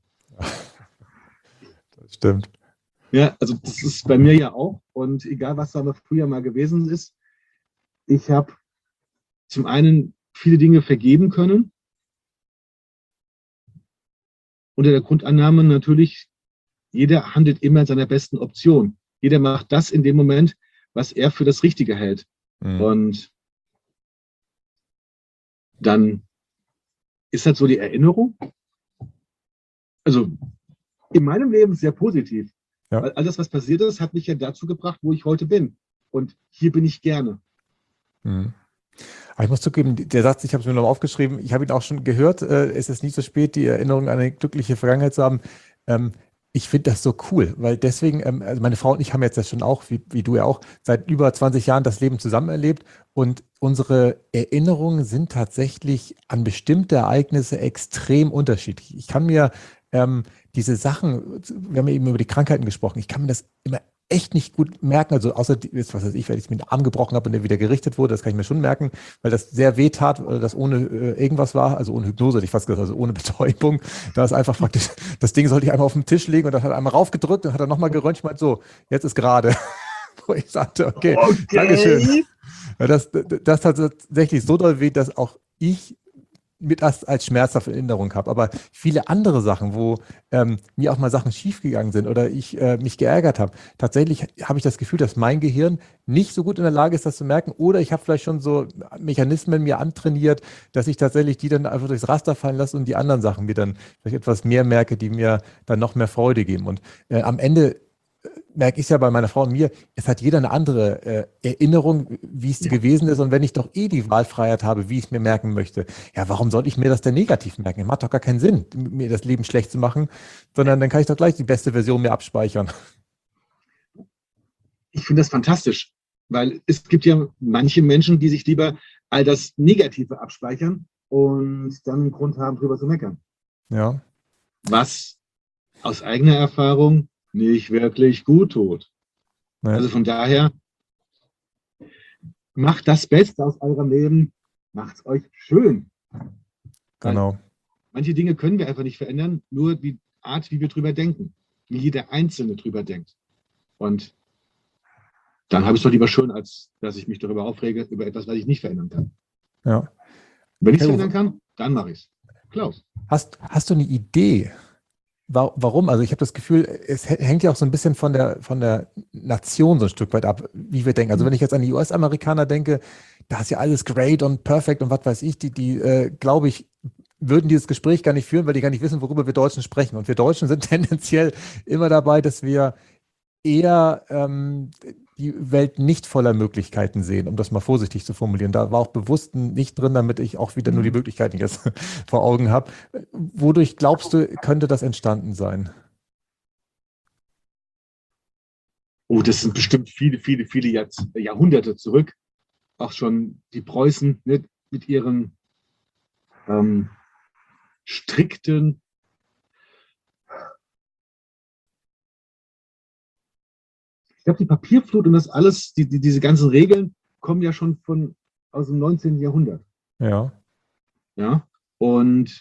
[SPEAKER 2] Das stimmt.
[SPEAKER 3] Ja, also das ist bei mir ja auch. Und egal, was da aber früher mal gewesen ist, ich habe zum einen viele Dinge vergeben können. Unter der Grundannahme natürlich, jeder handelt immer in seiner besten Option. Jeder macht das in dem Moment, was er für das Richtige hält. Mhm. Und dann ist halt so die Erinnerung, also in meinem Leben sehr positiv. Ja. Weil alles, was passiert ist, hat mich ja dazu gebracht, wo ich heute bin. Und hier bin ich gerne.
[SPEAKER 2] Mhm. Aber ich muss zugeben, der Satz, ich habe es mir nochmal aufgeschrieben, ich habe ihn auch schon gehört, äh, es ist nie so spät, die Erinnerung an eine glückliche Vergangenheit zu haben. Ähm, ich finde das so cool, weil deswegen, ähm, also meine Frau und ich haben jetzt ja schon auch, wie, wie du ja auch, seit über zwanzig Jahren das Leben zusammen erlebt und unsere Erinnerungen sind tatsächlich an bestimmte Ereignisse extrem unterschiedlich. Ich kann mir ähm, diese Sachen, wir haben eben über die Krankheiten gesprochen, ich kann mir das immer echt nicht gut merken, also außer, was weiß ich, wenn ich mir den Arm gebrochen habe und der wieder gerichtet wurde, das kann ich mir schon merken, weil das sehr weh tat, weil das ohne äh, irgendwas war, also ohne Hypnose, hätte ich fast gesagt, also ohne Betäubung. Da ist einfach praktisch, das Ding sollte ich einmal auf den Tisch legen und dann hat er einmal raufgedrückt und hat er nochmal geröntgt, meint so, jetzt ist gerade. Wo ich sagte, okay, okay. Dankeschön. Ja, das, das hat tatsächlich so doll weh, dass auch ich mit das als schmerzhafte Erinnerung habe. Aber viele andere Sachen, wo ähm, mir auch mal Sachen schiefgegangen sind oder ich äh, mich geärgert habe, tatsächlich habe ich das Gefühl, dass mein Gehirn nicht so gut in der Lage ist, das zu merken. Oder ich habe vielleicht schon so Mechanismen mir antrainiert, dass ich tatsächlich die dann einfach durchs Raster fallen lasse und die anderen Sachen mir dann vielleicht etwas mehr merke, die mir dann noch mehr Freude geben. Und äh, am Ende merke ich es ja bei meiner Frau und mir, es hat jeder eine andere äh, Erinnerung, wie es ja. gewesen ist. Und wenn ich doch eh die Wahlfreiheit habe, wie ich es mir merken möchte, ja, warum soll ich mir das denn negativ merken? Macht doch gar keinen Sinn, mir das Leben schlecht zu machen, sondern dann kann ich doch gleich die beste Version mir abspeichern.
[SPEAKER 3] Ich finde das fantastisch, weil es gibt ja manche Menschen, die sich lieber all das Negative abspeichern und dann einen Grund haben, drüber zu meckern.
[SPEAKER 2] Ja.
[SPEAKER 3] Was aus eigener Erfahrung nicht wirklich gut tut. Nee. Also von daher, macht das Beste aus eurem Leben, macht es euch schön.
[SPEAKER 2] Genau.
[SPEAKER 3] Weil manche Dinge können wir einfach nicht verändern, nur die Art, wie wir drüber denken, wie jeder Einzelne drüber denkt. Und dann habe ich es doch lieber schön, als dass ich mich darüber aufrege, über etwas, was ich nicht verändern kann.
[SPEAKER 2] Ja.
[SPEAKER 3] Wenn ich es verändern kann, dann mache ich es. Klaus.
[SPEAKER 2] Hast, hast du eine Idee? Warum? Also ich habe das Gefühl, es hängt ja auch so ein bisschen von der, von der Nation so ein Stück weit ab, wie wir denken. Also wenn ich jetzt an die U S-Amerikaner denke, da ist ja alles great und perfect und was weiß ich, die, die äh, glaube ich, würden dieses Gespräch gar nicht führen, weil die gar nicht wissen, worüber wir Deutschen sprechen. Und wir Deutschen sind tendenziell immer dabei, dass wir eher ähm, die Welt nicht voller Möglichkeiten sehen, um das mal vorsichtig zu formulieren. Da war auch bewusst nicht drin, damit ich auch wieder nur die Möglichkeiten jetzt vor Augen habe. Wodurch glaubst du, könnte das entstanden sein?
[SPEAKER 3] Oh, das sind bestimmt viele, viele, viele Jahr Jahrhunderte zurück. auch schon die Preußen, ne, mit ihren ähm, strikten Ich glaube, die Papierflut und das alles, die, die, diese ganzen Regeln kommen ja schon von aus dem neunzehnten Jahrhundert.
[SPEAKER 2] Ja.
[SPEAKER 3] Ja, und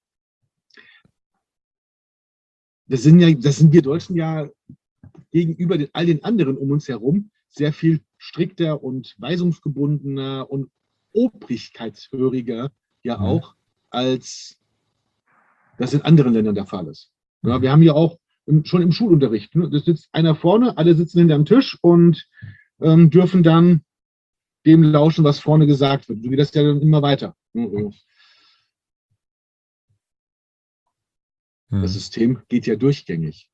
[SPEAKER 3] das sind ja, das sind wir Deutschen ja gegenüber den, all den anderen um uns herum sehr viel strikter und weisungsgebundener und obrigkeitshöriger ja
[SPEAKER 2] Mhm.
[SPEAKER 3] auch, als das in anderen Ländern der Fall ist. Ja,
[SPEAKER 2] Mhm.
[SPEAKER 3] wir haben ja auch im, schon im Schulunterricht, ne, da sitzt einer vorne, alle sitzen hinterm Tisch und ähm, dürfen dann dem lauschen, was vorne gesagt wird. So geht das ja dann immer weiter.
[SPEAKER 2] Mhm.
[SPEAKER 3] Das System geht ja durchgängig.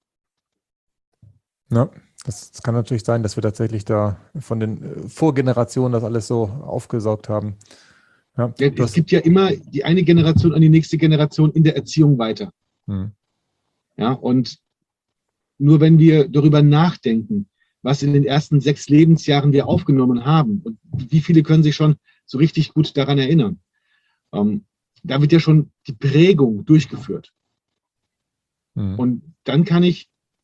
[SPEAKER 2] Ja, das, das kann natürlich sein, dass wir tatsächlich da von den äh, Vorgenerationen das alles so aufgesaugt haben. Ja,
[SPEAKER 3] Ja,
[SPEAKER 2] du
[SPEAKER 3] es
[SPEAKER 2] hast,
[SPEAKER 3] gibt ja immer die eine Generation an die nächste Generation in der Erziehung weiter.
[SPEAKER 2] hm,
[SPEAKER 3] Ja, und nur wenn wir darüber nachdenken, was in den ersten sechs Lebensjahren wir aufgenommen haben und wie viele können sich schon so richtig gut daran erinnern, ähm, da wird ja schon die Prägung durchgeführt.
[SPEAKER 2] hm,
[SPEAKER 3] Und dann kann ich,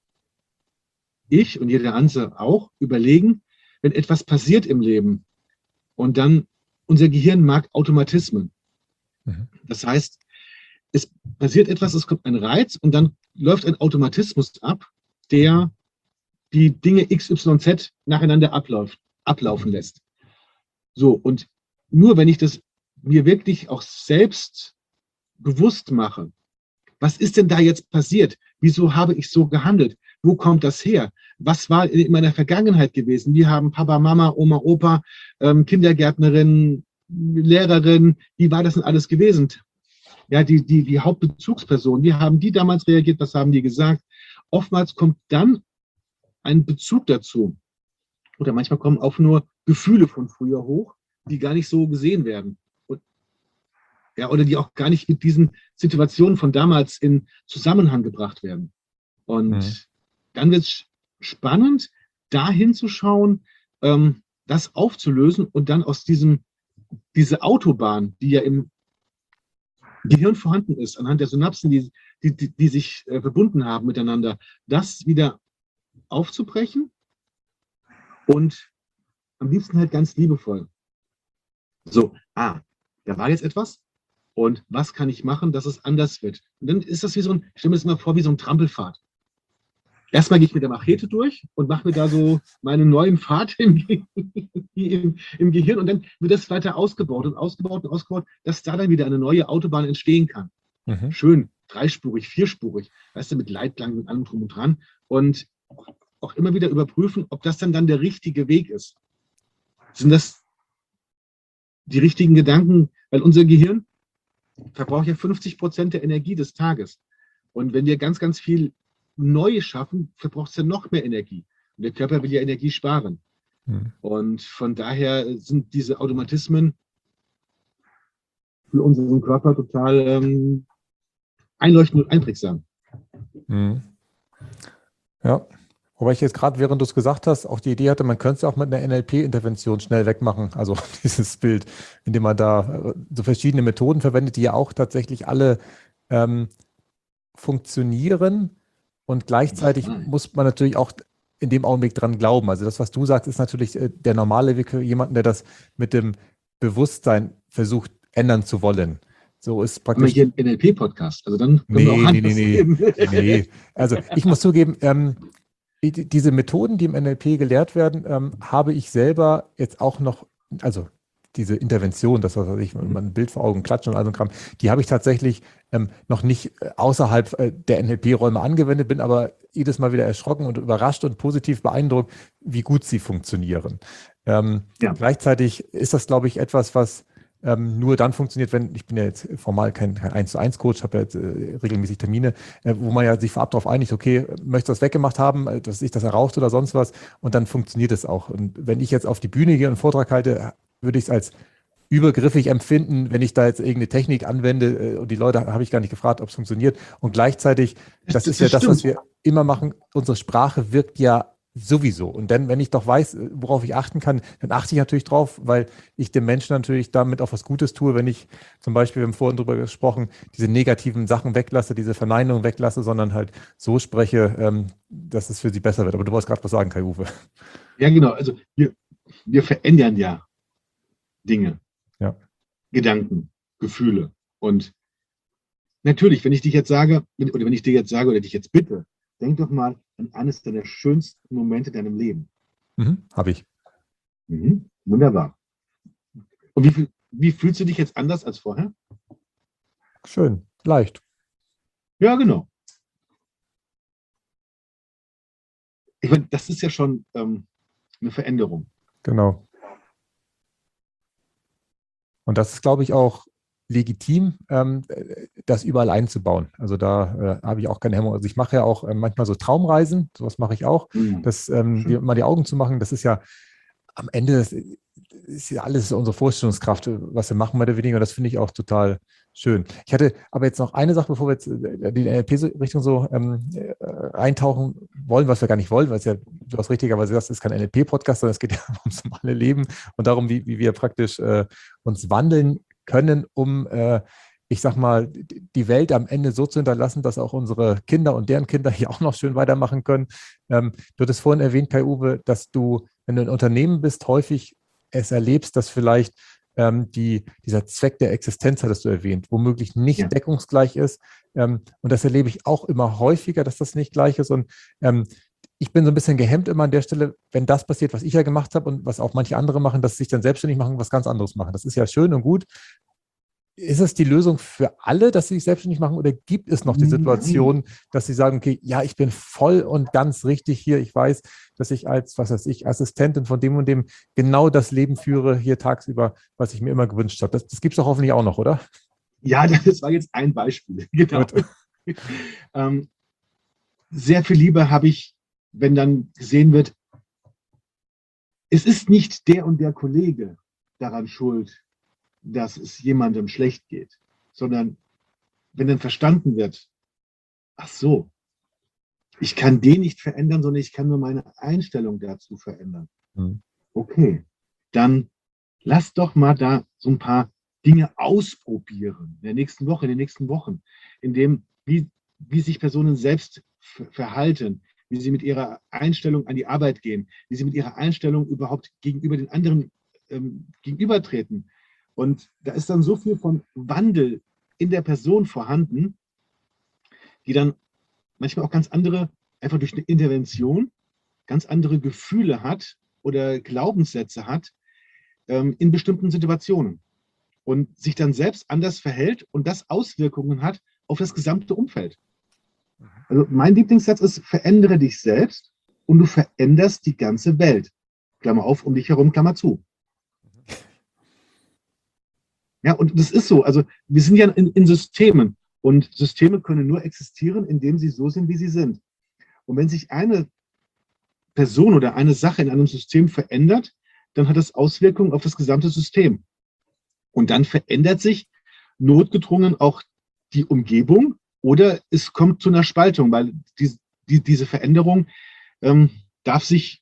[SPEAKER 3] ich und jeder andere auch überlegen, wenn etwas passiert im Leben und dann unser Gehirn mag Automatismen.
[SPEAKER 2] mhm,
[SPEAKER 3] Das heißt, es passiert etwas, es kommt ein Reiz und dann läuft ein Automatismus ab, der die Dinge X, Y, Z nacheinander abläuft, ablaufen lässt. So, und nur wenn ich das mir wirklich auch selbst bewusst mache, was ist denn da jetzt passiert? Wieso habe ich so gehandelt? Wo kommt das her? Was war in meiner Vergangenheit gewesen? Wir haben Papa, Mama, Oma, Opa, ähm, Kindergärtnerin, Lehrerin. Wie war das denn alles gewesen? Ja, die, die, die Hauptbezugsperson, wie haben die damals reagiert? Was haben die gesagt? Oftmals kommt dann ein Bezug dazu. Oder manchmal kommen auch nur Gefühle von früher hoch, die gar nicht so gesehen werden. Und, ja, oder die auch gar nicht mit diesen Situationen von damals in Zusammenhang gebracht werden. Und
[SPEAKER 2] hm,
[SPEAKER 3] dann wird es spannend, da hinzuschauen, ähm, das aufzulösen und dann aus diesem, diese Autobahn, die ja im Gehirn vorhanden ist, anhand der Synapsen, die, die, die, die sich äh, verbunden haben miteinander, das wieder aufzubrechen und am liebsten halt ganz liebevoll. So, ah, da war jetzt etwas und was kann ich machen, dass es anders wird? Und dann ist das wie so ein, ich stelle mir das mal vor, wie so ein Trampelpfad. Erstmal gehe ich mit der Machete durch und mache mir da so meinen neuen Pfad im, im, im Gehirn und dann wird das weiter ausgebaut und ausgebaut und ausgebaut, dass da dann wieder eine neue Autobahn entstehen kann.
[SPEAKER 2] mhm,
[SPEAKER 3] Schön, dreispurig, vierspurig, weißt du, mit Leitplanken, mit allem drum und dran und auch immer wieder überprüfen, ob das dann, dann der richtige Weg ist. Sind das die richtigen Gedanken? Weil unser Gehirn verbraucht ja fünfzig Prozent der Energie des Tages. Und wenn wir ganz, ganz viel Neues schaffen, verbraucht es ja noch mehr Energie. Und der Körper will ja Energie sparen.
[SPEAKER 2] hm.
[SPEAKER 3] Und von daher sind diese Automatismen für unseren Körper total ähm, einleuchtend und einprägsam.
[SPEAKER 2] Hm. Ja, wobei ich jetzt gerade, während du es gesagt hast, auch die Idee hatte, man könnte es auch mit einer N L P-Intervention schnell wegmachen, also dieses Bild, indem man da äh, so verschiedene Methoden verwendet, die ja auch tatsächlich alle ähm, funktionieren und gleichzeitig
[SPEAKER 3] Nein.
[SPEAKER 2] muss man natürlich auch in dem Augenblick dran glauben. Also das, was du sagst, ist natürlich äh, der normale Weg für jemanden, der das mit dem Bewusstsein versucht ändern zu wollen. So ist
[SPEAKER 3] Haben wir
[SPEAKER 2] praktisch.
[SPEAKER 3] hier einen N L P-Podcast? Also dann können wir auch
[SPEAKER 2] Nee, nee, nee,
[SPEAKER 3] anders
[SPEAKER 2] nee,
[SPEAKER 3] reden.
[SPEAKER 2] nee, nee. Also ich muss zugeben, ähm, die- diese Methoden, die im N L P gelehrt werden, ähm, habe ich selber jetzt auch noch, also diese Intervention, das was weiß ich, man ein Bild vor Augen klatscht und all so ein Kram, die habe ich tatsächlich ähm, noch nicht äh, außerhalb äh, der N L P-Räume angewendet, bin aber jedes Mal wieder erschrocken und überrascht und positiv beeindruckt, wie gut sie funktionieren. Ähm,
[SPEAKER 3] Ja.
[SPEAKER 2] Gleichzeitig ist das, glaube ich, etwas, was ähm, nur dann funktioniert, wenn, ich bin ja jetzt formal kein, kein eins zu eins Coach, habe ja jetzt äh, regelmäßig Termine, äh, wo man ja sich vorab darauf einigt, okay, möchtest du das weggemacht haben, äh, dass ich das erraucht oder sonst was, und dann funktioniert es auch. Und wenn ich jetzt auf die Bühne gehe und einen Vortrag halte, würde ich es als übergriffig empfinden, wenn ich da jetzt irgendeine Technik anwende äh, und die Leute habe ich gar nicht gefragt, ob es funktioniert. Und gleichzeitig, das,
[SPEAKER 3] Das-
[SPEAKER 2] ist ja
[SPEAKER 3] das
[SPEAKER 2] das, was
[SPEAKER 3] stimmt.
[SPEAKER 2] wir immer machen, unsere Sprache wirkt ja Sowieso. Und dann, wenn ich doch weiß, worauf ich achten kann, dann achte ich natürlich drauf, weil ich dem Menschen natürlich damit auch was Gutes tue, wenn ich zum Beispiel, wir haben vorhin drüber gesprochen, diese negativen Sachen weglasse, diese Verneinung weglasse, sondern halt so spreche, ähm, dass es für sie besser wird. Aber du wolltest gerade was sagen, Kai-Uwe.
[SPEAKER 3] Ja, genau. Also wir, wir verändern ja Dinge,
[SPEAKER 2] Ja.
[SPEAKER 3] Gedanken, Gefühle. Und natürlich, wenn ich dich jetzt sage, oder wenn ich dir jetzt sage oder dich jetzt bitte, denk doch mal an eines deiner schönsten Momente in deinem Leben.
[SPEAKER 2] Mhm, habe ich.
[SPEAKER 3] Mhm. Wunderbar. Und wie, fühl- wie fühlst du dich jetzt anders als vorher?
[SPEAKER 2] Schön, leicht.
[SPEAKER 3] Ja, genau. Ich meine, das ist ja schon ähm, eine Veränderung.
[SPEAKER 2] Genau. Und das ist, glaube ich, auch legitim, ähm, das überall einzubauen. Also da äh, habe ich auch keine Hemmung. Also ich mache ja auch äh, manchmal so Traumreisen, sowas mache ich auch,
[SPEAKER 3] Mhm.
[SPEAKER 2] das ähm,
[SPEAKER 3] Schön.
[SPEAKER 2] dir mal die Augen zu machen, das ist ja am Ende, das ist ja alles unsere Vorstellungskraft, was wir machen, mehr oder weniger. Und das finde ich auch total schön. Ich hatte aber jetzt noch eine Sache, bevor wir jetzt äh, die N L P-Richtung so ähm, äh, eintauchen wollen, was wir gar nicht wollen, weil es ja, du hast richtigerweise gesagt, es ist kein N L P-Podcast, sondern es geht ja ums normale Leben und darum, wie, wie wir praktisch äh, uns wandeln können, um, äh, ich sag mal, die Welt am Ende so zu hinterlassen, dass auch unsere Kinder und deren Kinder hier auch noch schön weitermachen können. Ähm, du hattest vorhin erwähnt, Kai-Uwe, dass du, wenn du ein Unternehmen bist, häufig es erlebst, dass vielleicht ähm, die, dieser Zweck der Existenz, hattest du erwähnt, womöglich nicht
[SPEAKER 3] Ja.
[SPEAKER 2] deckungsgleich ist. Ähm, und das erlebe ich auch immer häufiger, dass das nicht gleich ist. Und ähm, ich bin so ein bisschen gehemmt immer an der Stelle, wenn das passiert, was ich ja gemacht habe und was auch manche andere machen, dass sie sich dann selbstständig machen und was ganz anderes machen. Das ist ja schön und gut. Ist es die Lösung für alle, dass sie sich selbstständig machen, oder gibt es noch die Situation, dass sie sagen, okay, ja, ich bin voll und ganz richtig hier, ich weiß, dass ich als, was weiß ich, Assistentin von dem und dem genau das Leben führe hier tagsüber, was ich mir immer gewünscht habe. Das, das gibt es doch hoffentlich auch noch, oder?
[SPEAKER 3] Ja, das war jetzt ein Beispiel. Genau.
[SPEAKER 2] Gut.
[SPEAKER 3] ähm, sehr viel Liebe habe ich, wenn dann gesehen wird, es ist nicht der und der Kollege daran schuld, dass es jemandem schlecht geht, sondern wenn dann verstanden wird, ach so, ich kann den nicht verändern, sondern ich kann nur meine Einstellung dazu verändern.
[SPEAKER 2] Hm.
[SPEAKER 3] Okay, dann lass doch mal da so ein paar Dinge ausprobieren in der nächsten Woche, in den nächsten Wochen, in dem, wie, wie sich Personen selbst ver- verhalten, wie sie mit ihrer Einstellung an die Arbeit gehen, wie sie mit ihrer Einstellung überhaupt gegenüber den anderen ähm, gegenübertreten. Und da ist dann so viel von Wandel in der Person vorhanden, die dann manchmal auch ganz andere, einfach durch eine Intervention, ganz andere Gefühle hat oder Glaubenssätze hat ähm, in bestimmten Situationen und sich dann selbst anders verhält und das Auswirkungen hat auf das gesamte Umfeld. Also mein Lieblingssatz ist, verändere dich selbst und du veränderst die ganze Welt. Klammer auf, um dich herum, Klammer zu. Ja, und das ist so. Also wir sind ja in, in Systemen und Systeme können nur existieren, indem sie so sind, wie sie sind. Und wenn sich eine Person oder eine Sache in einem System verändert, dann hat das Auswirkungen auf das gesamte System. Und dann verändert sich notgedrungen auch die Umgebung oder es kommt zu einer Spaltung, weil die, die, diese Veränderung ähm, darf sich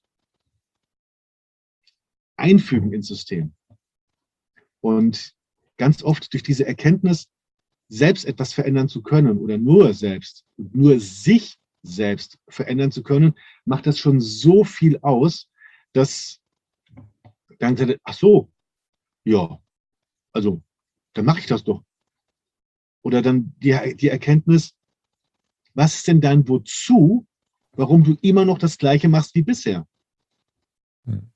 [SPEAKER 3] einfügen ins System. Und ganz oft durch diese Erkenntnis, selbst etwas verändern zu können oder nur selbst, nur sich selbst verändern zu können, macht das schon so viel aus, dass dann sagt, ach so, ja, also dann mache ich das doch. Oder dann die, die Erkenntnis, was ist denn dein Wozu, warum du immer noch das Gleiche machst wie bisher?
[SPEAKER 2] Hm.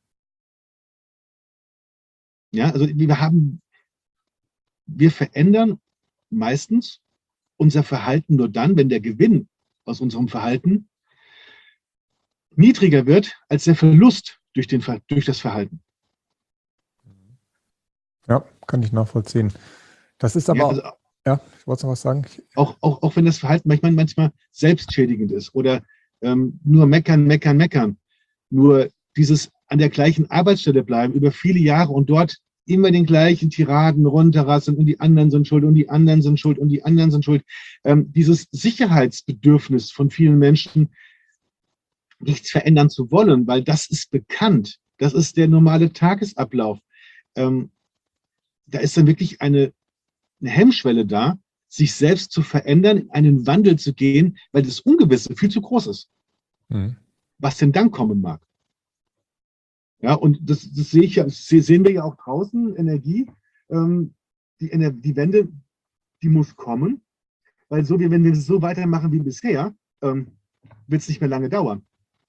[SPEAKER 3] Ja, also wir haben, wir verändern meistens unser Verhalten nur dann, wenn der Gewinn aus unserem Verhalten niedriger wird als der Verlust durch, den, durch das Verhalten.
[SPEAKER 2] Ja, kann ich nachvollziehen. Das ist aber,
[SPEAKER 3] Ja, also
[SPEAKER 2] ja, ich wollte noch was sagen.
[SPEAKER 3] auch, auch, auch wenn das Verhalten manchmal, manchmal selbstschädigend ist oder ähm, nur meckern, meckern, meckern, nur dieses an der gleichen Arbeitsstelle bleiben über viele Jahre und dort immer den gleichen Tiraden runterrasseln und die anderen sind schuld und die anderen sind schuld und die anderen sind schuld. Ähm, dieses Sicherheitsbedürfnis von vielen Menschen nichts verändern zu wollen, weil das ist bekannt. Das ist der normale Tagesablauf. Ähm, da ist dann wirklich eine, eine Hemmschwelle da, sich selbst zu verändern, in einen Wandel zu gehen, weil das Ungewisse viel zu groß ist. Mhm. Was denn dann kommen mag. Ja, und das, das sehe ich ja, das sehen wir ja auch draußen, Energie. Ähm, die, die Wende, die muss kommen, weil so, wenn wir so weitermachen wie bisher, ähm, wird es nicht mehr lange dauern,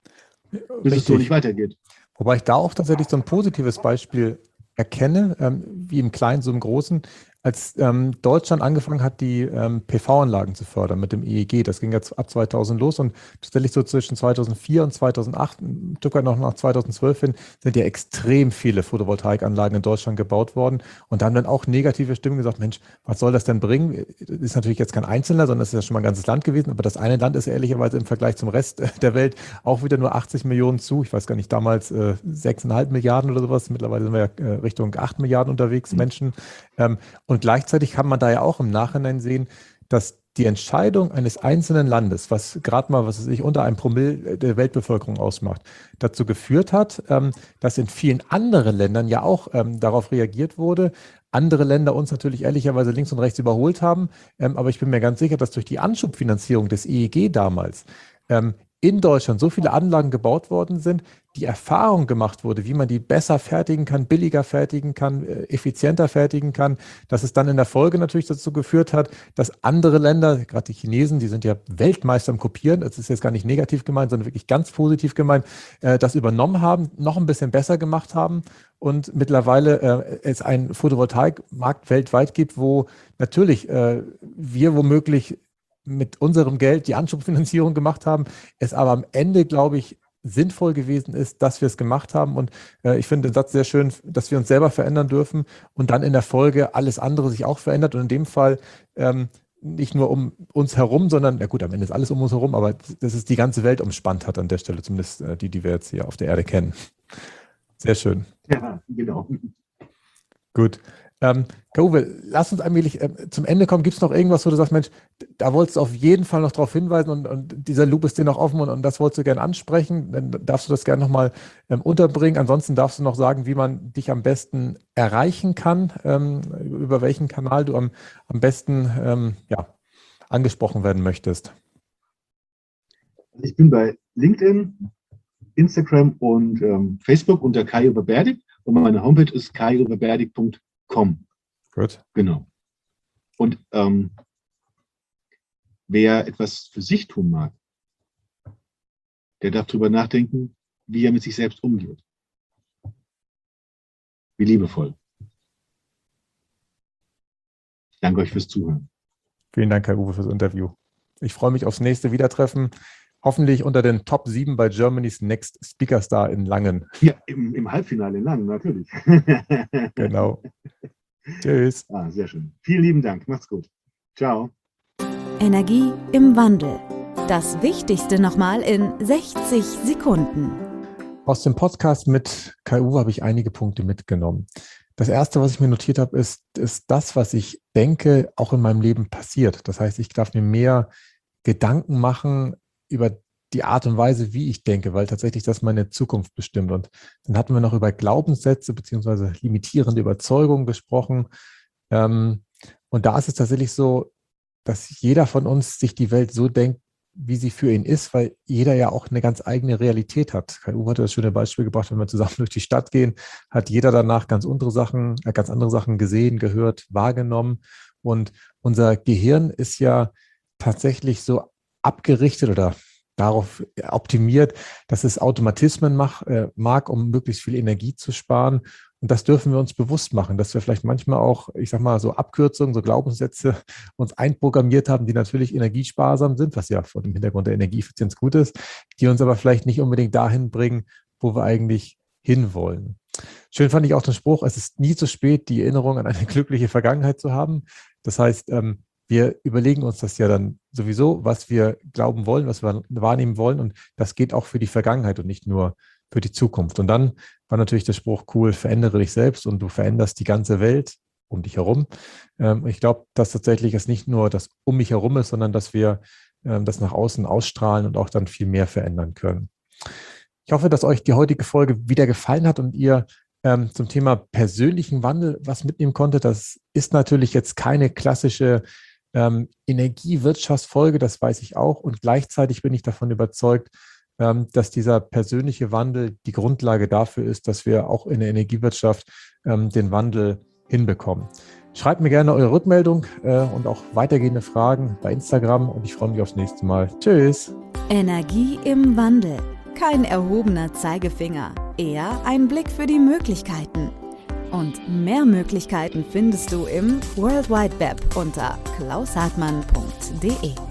[SPEAKER 3] bis Richtig. es so nicht weitergeht.
[SPEAKER 2] Wobei ich da auch tatsächlich so ein positives Beispiel erkenne, ähm, wie im Kleinen, so im Großen, als ähm, Deutschland angefangen hat, die ähm, P V-Anlagen zu fördern mit dem E E G. Das ging jetzt ab zweitausend los und tatsächlich so zwischen zweitausendvier und zweitausendacht, ein Stück weit noch nach zweitausendzwölf hin, sind ja extrem viele Photovoltaikanlagen in Deutschland gebaut worden. Und da haben dann auch negative Stimmen gesagt, Mensch, was soll das denn bringen? Das ist natürlich jetzt kein Einzelner, sondern das ist ja schon mal ein ganzes Land gewesen. Aber das eine Land ist ja ehrlicherweise im Vergleich zum Rest der Welt auch wieder nur achtzig Millionen zu. Ich weiß gar nicht, damals äh, sechs Komma fünf Milliarden oder sowas. Mittlerweile sind wir ja äh, Richtung acht Milliarden unterwegs, mhm. Menschen. Ähm, und gleichzeitig kann man da ja auch im Nachhinein sehen, dass die Entscheidung eines einzelnen Landes, was gerade mal, was weiß ich, unter einem Promille der Weltbevölkerung ausmacht, dazu geführt hat, ähm, dass in vielen anderen Ländern ja auch ähm, darauf reagiert wurde. Andere Länder uns natürlich ehrlicherweise links und rechts überholt haben. Ähm, aber ich bin mir ganz sicher, dass durch die Anschubfinanzierung des E E G damals ähm, in Deutschland so viele Anlagen gebaut worden sind, die Erfahrung gemacht wurde, wie man die besser fertigen kann, billiger fertigen kann, effizienter fertigen kann, dass es dann in der Folge natürlich dazu geführt hat, dass andere Länder, gerade die Chinesen, die sind ja Weltmeister im Kopieren, das ist jetzt gar nicht negativ gemeint, sondern wirklich ganz positiv gemeint, das übernommen haben, noch ein bisschen besser gemacht haben und mittlerweile es einen Photovoltaikmarkt weltweit gibt, wo natürlich wir womöglich mit unserem Geld die Anschubfinanzierung gemacht haben, es aber am Ende, glaube ich, sinnvoll gewesen ist, dass wir es gemacht haben. Und äh, ich finde den Satz sehr schön, dass wir uns selber verändern dürfen und dann in der Folge alles andere sich auch verändert. Und in dem Fall ähm, nicht nur um uns herum, sondern, na gut, am Ende ist alles um uns herum, aber dass es die ganze Welt umspannt hat an der Stelle, zumindest äh, die, die wir jetzt hier auf der Erde kennen. Sehr schön.
[SPEAKER 3] Ja, genau.
[SPEAKER 2] Gut. Ähm, Uwe, lass uns allmählich äh, zum Ende kommen. Gibt es noch irgendwas, wo du sagst, Mensch, da wolltest du auf jeden Fall noch darauf hinweisen und, und dieser Loop ist dir noch offen und, und das wolltest du gerne ansprechen? Dann darfst du das gerne nochmal ähm, unterbringen. Ansonsten darfst du noch sagen, wie man dich am besten erreichen kann, ähm, über welchen Kanal du am, am besten ähm, ja, angesprochen werden möchtest.
[SPEAKER 3] Ich bin bei LinkedIn, Instagram und ähm, Facebook unter Kai Uwe Berdig und meine Homepage ist kai uwe berdig punkt com.
[SPEAKER 2] Gut.
[SPEAKER 3] Genau. Und ähm, wer etwas für sich tun mag, der darf darüber nachdenken, wie er mit sich selbst umgeht. Wie liebevoll. Ich danke euch fürs Zuhören.
[SPEAKER 2] Vielen Dank, Herr Uwe, fürs Interview. Ich freue mich aufs nächste Wiedertreffen. Hoffentlich unter den Top sieben bei Germany's Next Speaker Star in Langen.
[SPEAKER 3] Ja, im, im Halbfinale in Langen, natürlich.
[SPEAKER 2] Genau. Tschüss.
[SPEAKER 3] Ah, sehr schön. Vielen lieben Dank. Macht's gut. Ciao.
[SPEAKER 1] Energie im Wandel. Das Wichtigste nochmal in sechzig Sekunden.
[SPEAKER 2] Aus dem Podcast mit Kai Uwe habe ich einige Punkte mitgenommen. Das Erste, was ich mir notiert habe, ist, ist das, was ich denke, auch in meinem Leben passiert. Das heißt, ich darf mir mehr Gedanken machen über die Art und Weise, wie ich denke, weil tatsächlich das meine Zukunft bestimmt. Und dann hatten wir noch über Glaubenssätze beziehungsweise limitierende Überzeugungen gesprochen. Und da ist es tatsächlich so, dass jeder von uns sich die Welt so denkt, wie sie für ihn ist, weil jeder ja auch eine ganz eigene Realität hat. Kai Uwe hat das schöne Beispiel gebracht, wenn wir zusammen durch die Stadt gehen, hat jeder danach ganz andere Sachen, ganz andere Sachen gesehen, gehört, wahrgenommen. Und unser Gehirn ist ja tatsächlich so abgerichtet oder darauf optimiert, dass es Automatismen mach, äh, mag, um möglichst viel Energie zu sparen. Und das dürfen wir uns bewusst machen, dass wir vielleicht manchmal auch, ich sag mal, so Abkürzungen, so Glaubenssätze uns einprogrammiert haben, die natürlich energiesparsam sind, was ja vor dem Hintergrund der Energieeffizienz gut ist, die uns aber vielleicht nicht unbedingt dahin bringen, wo wir eigentlich hinwollen. Schön fand ich auch den Spruch, es ist nie zu spät, die Erinnerung an eine glückliche Vergangenheit zu haben. Das heißt, ähm, wir überlegen uns das ja dann sowieso, was wir glauben wollen, was wir wahrnehmen wollen. Und das geht auch für die Vergangenheit und nicht nur für die Zukunft. Und dann war natürlich der Spruch cool, verändere dich selbst und du veränderst die ganze Welt um dich herum. Ähm, ich glaube, dass tatsächlich es nicht nur das um mich herum ist, sondern dass wir ähm, das nach außen ausstrahlen und auch dann viel mehr verändern können. Ich hoffe, dass euch die heutige Folge wieder gefallen hat und ihr ähm, zum Thema persönlichen Wandel was mitnehmen konntet. Das ist natürlich jetzt keine klassische ähm, Energiewirtschaftsfolge, das weiß ich auch. Und gleichzeitig bin ich davon überzeugt, ähm, dass dieser persönliche Wandel die Grundlage dafür ist, dass wir auch in der Energiewirtschaft ähm, den Wandel hinbekommen. Schreibt mir gerne eure Rückmeldung äh, und auch weitergehende Fragen bei Instagram und ich freue mich aufs nächste Mal. Tschüss!
[SPEAKER 1] Energie im Wandel. Kein erhobener Zeigefinger, eher ein Blick für die Möglichkeiten. Und mehr Möglichkeiten findest du im World Wide Web unter klaus hartmann punkt de.